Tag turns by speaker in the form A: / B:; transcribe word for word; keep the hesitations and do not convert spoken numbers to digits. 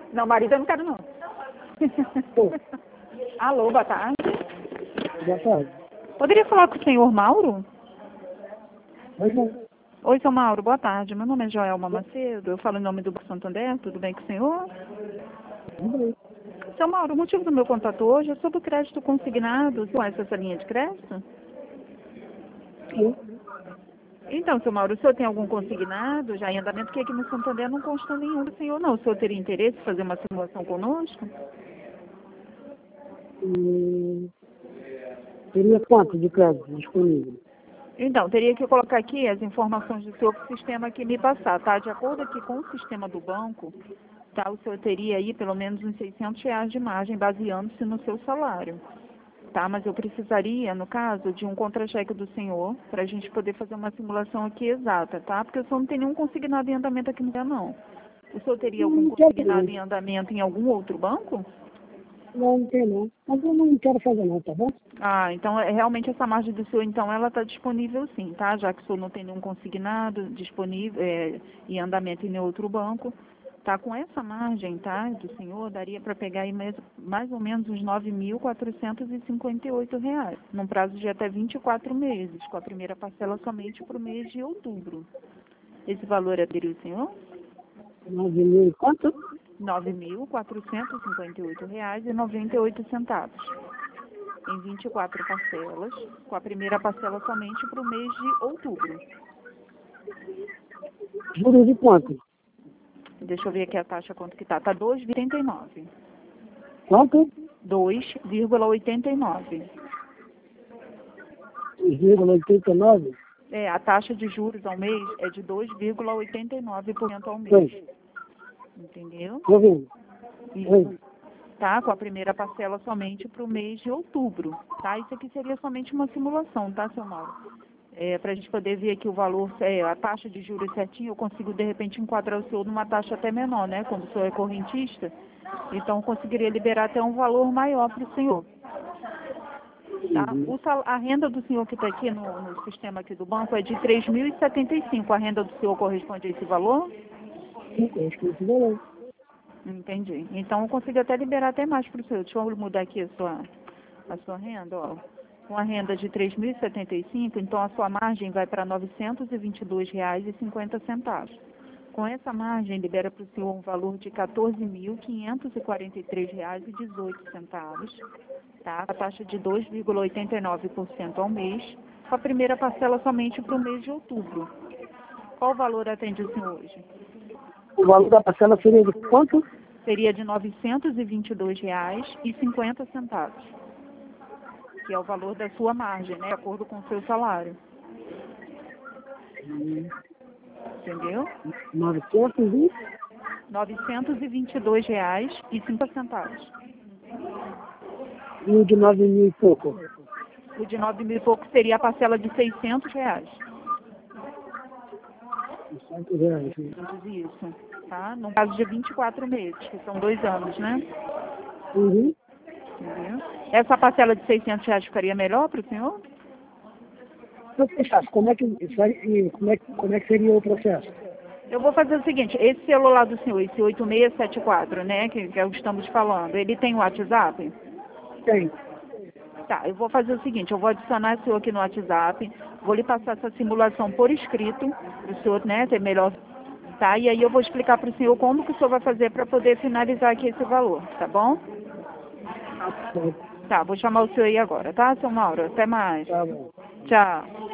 A: Não, marido eu não quero, não.
B: Pô,
A: Alô, boa tarde.
B: boa tarde.
A: Poderia falar com o senhor Mauro?
B: Mas não.
A: Oi, seu Mauro, boa tarde. Meu nome é Joelma Macedo, eu falo em nome do Banco Santander, tudo bem com o senhor?
B: Tudo bem.
A: Seu Mauro, o motivo do meu contato hoje é sobre o crédito consignado. Você conhece essa linha de crédito?
B: Sim.
A: Então, seu Mauro, o senhor tem algum consignado já em andamento? Que aqui no Santander não consta nenhum do senhor, não. O senhor teria interesse em fazer uma simulação conosco?
B: E teria quanto de crédito disponível?
A: Então, teria que colocar aqui as informações do seu sistema aqui me passar, tá? De acordo aqui com o sistema do banco, tá? O senhor teria aí pelo menos uns seiscentos reais de margem, baseando-se no seu salário, tá? Mas eu precisaria, no caso, de um contra-cheque do senhor, para a gente poder fazer uma simulação aqui exata, tá? Porque o senhor não tem nenhum consignado em andamento aqui no Rio, não. O senhor teria algum
B: Não quero
A: consignado
B: não.
A: em andamento em algum outro banco?
B: Não, não tem não. Mas eu não quero fazer não, tá bom?
A: Ah, então é, realmente essa margem do senhor, então, ela está disponível sim, tá? Já que o senhor não tem nenhum consignado disponível é, em andamento em nenhum outro banco, tá? Com essa margem, tá, do senhor, daria para pegar aí mais, mais ou menos uns nove mil quatrocentos e cinquenta e oito reais, num prazo de até vinte e quatro meses, com a primeira parcela somente para o mês de outubro. Esse valor aderiu o senhor?
B: Nove mil e quanto?
A: nove mil quatrocentos e cinquenta e oito reais e noventa e oito centavos. Em vinte e quatro parcelas, com a primeira parcela somente para o mês de outubro.
B: Juros de quanto?
A: Deixa eu ver aqui a taxa quanto que tá. Tá dois vírgula oitenta e nove.
B: Quanto?
A: dois vírgula oitenta e nove.
B: dois vírgula oitenta e nove?
A: É, a taxa de juros ao mês é de dois vírgula oitenta e nove por cento ao mês.
B: Oi,
A: Entendeu?
B: tô ouvindo.
A: Isso.
B: Oi.
A: Tá? Com a primeira parcela somente para o mês de outubro. Tá? Isso aqui seria somente uma simulação, tá, seu Mauro? É, para a gente poder ver aqui o valor, é, a taxa de juros certinho, eu consigo de repente enquadrar o senhor numa taxa até menor, né? Como o senhor é correntista, então eu conseguiria liberar até um valor maior para o senhor. Tá?
B: Uhum.
A: O sal, a renda do senhor que está aqui no, no sistema aqui do banco é de três mil e setenta e cinco. A renda do senhor corresponde a esse valor?
B: Sim, eu acho que isso valeu.
A: Entendi. Então eu consigo até liberar até mais para o senhor. Deixa eu mudar aqui a sua, a sua renda, ó. Com a renda de três mil e setenta e cinco, então a sua margem vai para novecentos e vinte e dois reais e cinquenta centavos. Com essa margem, libera para o senhor um valor de quatorze mil quinhentos e quarenta e três reais e dezoito centavos, tá? A taxa de dois vírgula oitenta e nove por cento ao mês, com a primeira parcela somente para o mês de outubro. Qual valor atende o senhor hoje?
B: O valor da parcela seria de quanto?
A: Seria de novecentos e vinte e dois reais e cinquenta centavos, que é o valor da sua margem, né, de acordo com o seu salário.
B: Hum,
A: Entendeu?
B: novecentos e
A: novecentos e vinte e dois reais e cinquenta centavos.
B: e o de nove mil e pouco.
A: O de nove mil e pouco seria a parcela de seiscentos reais.
B: Cento reais.
A: Isso, tá? No caso de vinte e quatro meses, que são dois anos, né?
B: Uhum.
A: Entendeu? Essa parcela de seiscentos reais ficaria melhor para o senhor?
B: Eu pensasse, como é que isso aí, como é, que- como é que seria o processo?
A: Eu vou fazer o seguinte, esse celular do senhor, esse oito seis sete quatro, né, que, que é o que estamos falando, ele tem o WhatsApp?
B: Tem.
A: Tá, eu vou fazer o seguinte, eu vou adicionar o senhor aqui no WhatsApp, vou lhe passar essa simulação por escrito, para o senhor, né, ter melhor, tá? E aí eu vou explicar para o senhor como que o senhor vai fazer para poder finalizar aqui esse valor, tá bom?
B: Tá bom.
A: Tá, vou chamar o senhor aí agora, tá, seu Mauro? Até mais.
B: Tá bom.
A: Tchau.